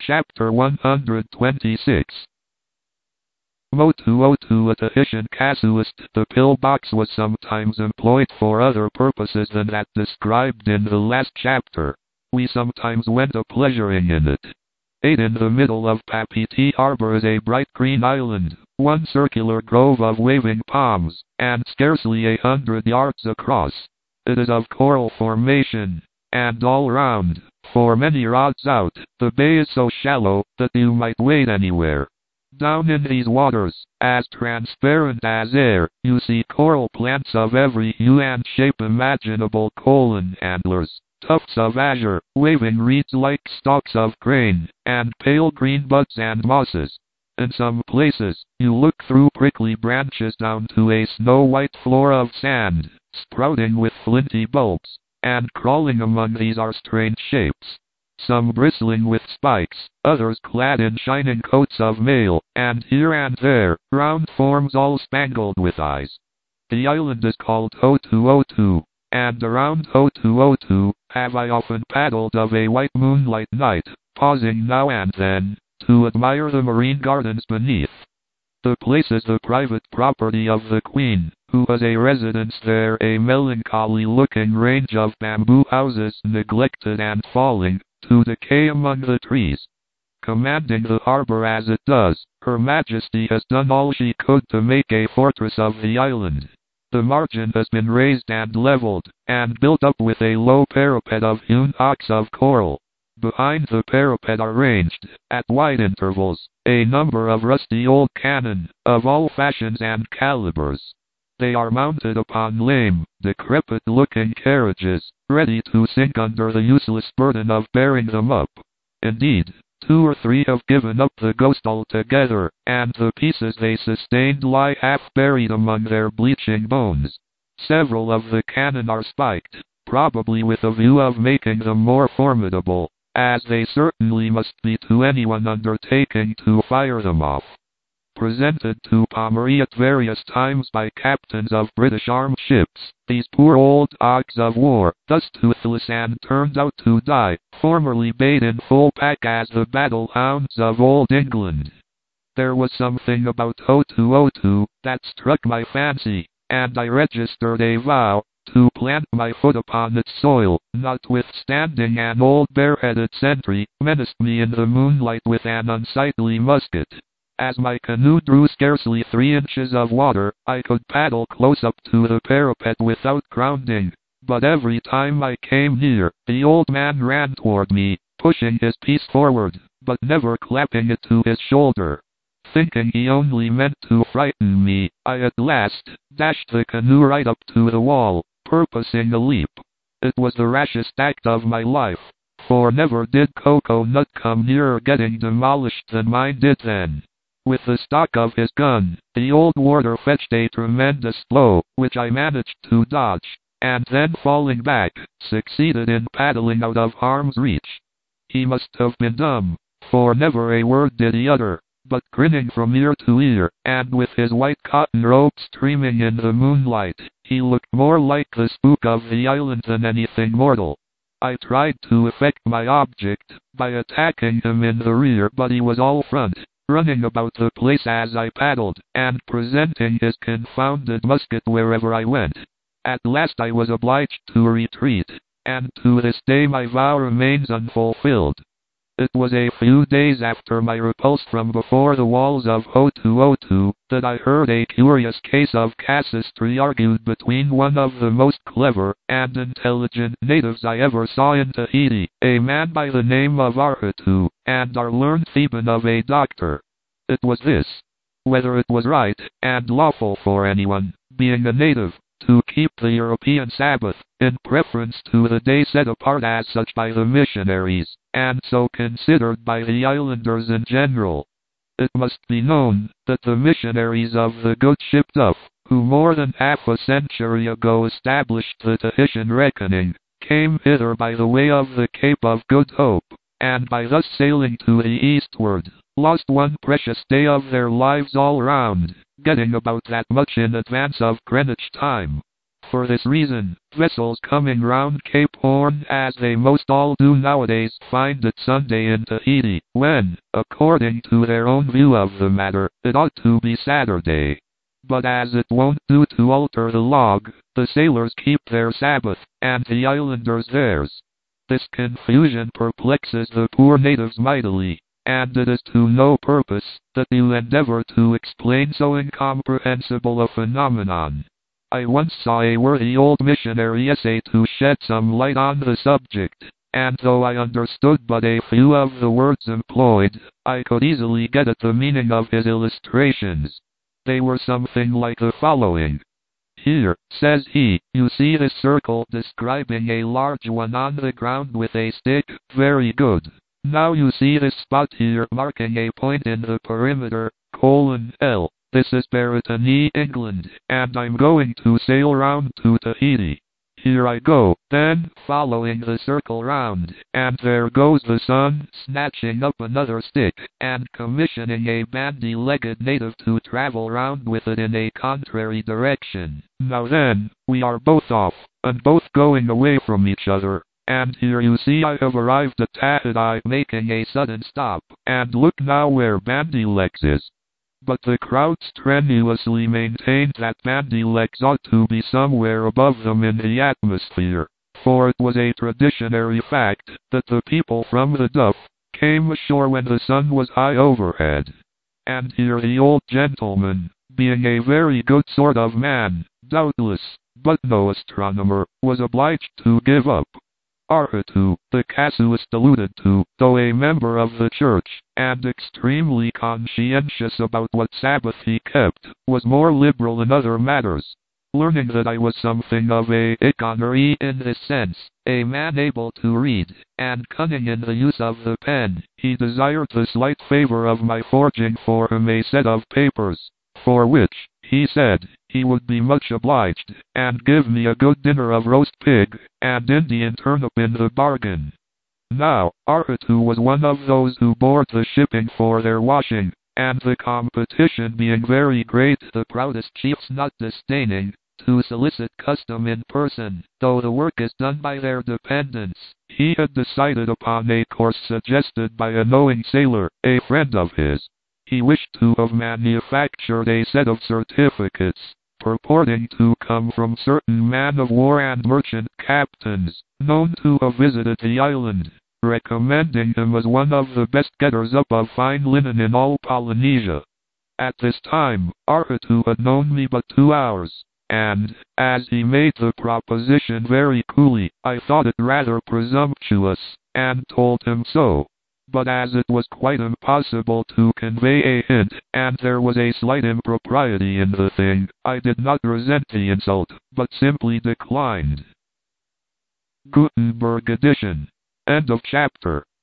Chapter 126. Motu-Otu, a Tahitian casuist. The pillbox was sometimes employed for other purposes than that described in the last chapter. We sometimes went a-pleasuring in it. 8. In the middle of Papeete Harbor is a bright green island, one circular grove of waving palms, and scarcely 100 yards across. It is of coral formation, and all round, for many rods out, the bay is so shallow that you might wade anywhere. Down in these waters, as transparent as air, you see coral plants of every hue and shape imaginable, colon antlers, tufts of azure, waving reeds like stalks of grain, and pale green buds and mosses. In some places, you look through prickly branches down to a snow-white floor of sand, sprouting with flinty bulbs, and crawling among these are strange shapes. Some bristling with spikes, others clad in shining coats of mail, and here and there, round forms all spangled with eyes. The island is called Hotu-Otu, and around Hotu-Otu have I often paddled of a white moonlight night, pausing now and then to admire the marine gardens beneath. The place is the private property of the Queen, who has a residence there, a melancholy-looking range of bamboo houses neglected and falling to decay among the trees. Commanding the harbor as it does, Her Majesty has done all she could to make a fortress of the island. The margin has been raised and leveled, and built up with a low parapet of hewn hocks of coral. Behind the parapet are ranged, at wide intervals, a number of rusty old cannon, of all fashions and calibers. They are mounted upon lame, decrepit-looking carriages, ready to sink under the useless burden of bearing them up. Indeed, 2 or 3 have given up the ghost altogether, and the pieces they sustained lie half buried among their bleaching bones. Several of the cannon are spiked, probably with a view of making them more formidable, as they certainly must be to anyone undertaking to fire them off. Presented to Pommery at various times by captains of British armed ships, these poor old dogs of war, thus toothless and turned out to die, formerly bayed in full pack as the battle hounds of old England. There was something about Hotu-Otu that struck my fancy, and I registered a vow to plant my foot upon its soil, notwithstanding an old bareheaded sentry menaced me in the moonlight with an unsightly musket. As my canoe drew scarcely 3 inches of water, I could paddle close up to the parapet without grounding, but every time I came near, the old man ran toward me, pushing his piece forward, but never clapping it to his shoulder. Thinking he only meant to frighten me, I at last dashed the canoe right up to the wall, purposing a leap. It was the rashest act of my life, for never did cocoa-nut come nearer getting demolished than mine did then. With the stock of his gun, the old warder fetched a tremendous blow, which I managed to dodge, and then falling back, succeeded in paddling out of harm's reach. He must have been dumb, for never a word did he utter, but grinning from ear to ear, and with his white cotton robe streaming in the moonlight, he looked more like the spook of the island than anything mortal. I tried to effect my object by attacking him in the rear, but he was all front, running about the place as I paddled, and presenting his confounded musket wherever I went. At last I was obliged to retreat, and to this day my vow remains unfulfilled. It was a few days after my repulse from before the walls of Hotu-Otu that I heard a curious case of casuistry argued between one of the most clever and intelligent natives I ever saw in Tahiti, a man by the name of Arhitu, and our learned Theban of a doctor. It was this: whether it was right and lawful for anyone, being a native, to keep the European Sabbath, in preference to the day set apart as such by the missionaries, and so considered by the islanders in general. It must be known that the missionaries of the good ship Duff, who more than half a century ago established the Tahitian reckoning, came hither by the way of the Cape of Good Hope, and by thus sailing to the eastward, lost one precious day of their lives all round, getting about that much in advance of Greenwich time. for this reason, vessels coming round Cape Horn, as they most all do nowadays, find it Sunday in Tahiti, when, according to their own view of the matter, it ought to be Saturday. But as it won't do to alter the log, the sailors keep their Sabbath, and the islanders theirs. This confusion perplexes the poor natives mightily, and it is to no purpose that you endeavor to explain so incomprehensible a phenomenon. I once saw a worthy old missionary essay to shed some light on the subject, and though I understood but a few of the words employed, I could easily get at the meaning of his illustrations. They were something like the following. Here, says he, you see this circle describing a large one on the ground with a stick, very good. Now you see this spot here marking a point in the perimeter, L. This is Baratani, England, and I'm going to sail round to Tahiti. Here I go, then, following the circle round, and there goes the sun, snatching up another stick, and commissioning a bandy-legged native to travel round with it in a contrary direction. Now then, we are both off, and both going away from each other, and here you see I have arrived at Tahiti, making a sudden stop, and look now where Bandy-Legs is. But the crowd strenuously maintained that Bandy-Legs ought to be somewhere above them in the atmosphere, for it was a traditionary fact that the people from the Duff came ashore when the sun was high overhead. And here the old gentleman, being a very good sort of man, doubtless, but no astronomer, was obliged to give up. Arhitu, the casuist alluded to, though a member of the church, and extremely conscientious about what Sabbath he kept, was more liberal in other matters. Learning that I was something of a economy in this sense, a man able to read, and cunning in the use of the pen, he desired the slight favor of my forging for him a set of papers, for which, he said, he would be much obliged, and give me a good dinner of roast pig, and Indian turnip in the bargain. Now, Arhitu was one of those who board the shipping for their washing, and the competition being very great, the proudest chiefs not disdaining to solicit custom in person, though the work is done by their dependents. He had decided upon a course suggested by a knowing sailor, a friend of his. He wished to have manufactured a set of certificates, purporting to come from certain man-of-war and merchant captains, known to have visited the island, recommending him as one of the best getters up of fine linen in all Polynesia. At this time, Arhitu had known me but 2 hours, and, as he made the proposition very coolly, I thought it rather presumptuous, and told him so. But as it was quite impossible to convey a hint, and there was a slight impropriety in the thing, I did not resent the insult, but simply declined. Gutenberg edition. End of chapter.